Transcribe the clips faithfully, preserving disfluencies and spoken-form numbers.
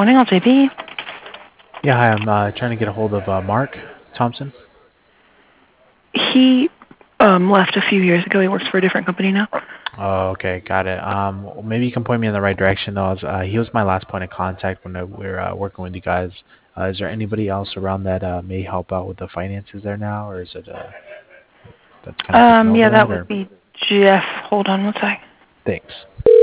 L J B. Yeah, hi. I'm uh, trying to get a hold of uh, Mark Thompson. He um, left a few years ago. He works for a different company now. Oh, okay, got it. Um, well, maybe you can point me in the right direction, though. As, uh, he was my last point of contact when uh, we were uh, working with you guys. Uh, is there anybody else around that uh, may help out with the finances there now, or is it uh, that's kind of taken Um, over yeah, that that? would Or be Jeff. Hold on one sec. thanks.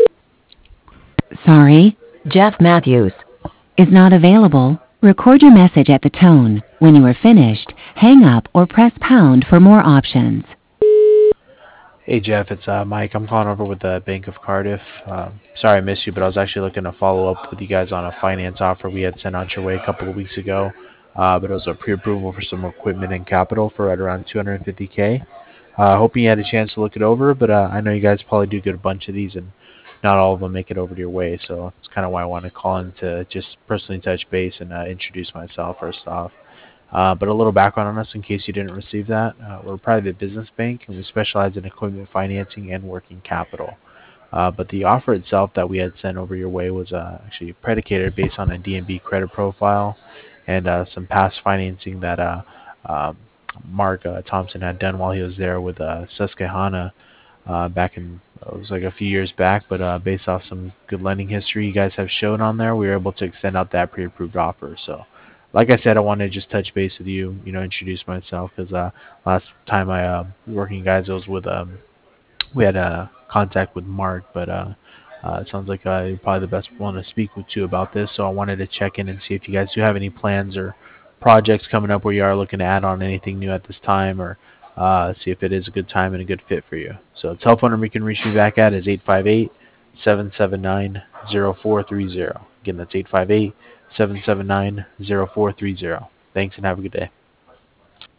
Sorry, Jeff Matthews is not available. Record your message at the tone. When you are finished, hang up or press pound for more options. Hey Jeff, it's uh, Mike. I'm calling over with the Bank of Cardiff. Um, sorry I missed you, but I was actually looking to follow up with you guys on a finance offer we had sent out your way a couple of weeks ago. Uh, but it was a pre-approval for some equipment and capital for right around two hundred fifty k. Uh, hoping you had a chance to look it over, but uh, I know you guys probably do get a bunch of these, and not all of them make it over to your way. So that's kind of why I want to call in to just personally touch base and uh, introduce myself first off. Uh, but a little background on us in case you didn't receive that. Uh, we're a private business bank, and we specialize in equipment financing and working capital. Uh, but the offer itself that we had sent over your way was uh, actually predicated based on a D N B credit profile and uh, some past financing that uh, um, Mark uh, Thompson had done while he was there with uh, Susquehanna uh, back in, it was like a few years back, but uh, based off some good lending history you guys have showed on there, we were able to extend out that pre-approved offer. So, like I said, I wanted to just touch base with you, you know, introduce myself because uh, last time I uh, working guys, I was with um, we had a contact with Mark, but uh, uh, it sounds like uh, you're probably the best one to speak with too about this. So I wanted to check in and see if you guys do have any plans or projects coming up where you are looking to add on anything new at this time, or uh, see if it is a good time and a good fit for you. So the telephone number you can reach me back at is eight five eight, seven seven nine, zero four three zero. Again, that's eight five eight, seven seven nine, zero four three zero. Thanks and have a good day.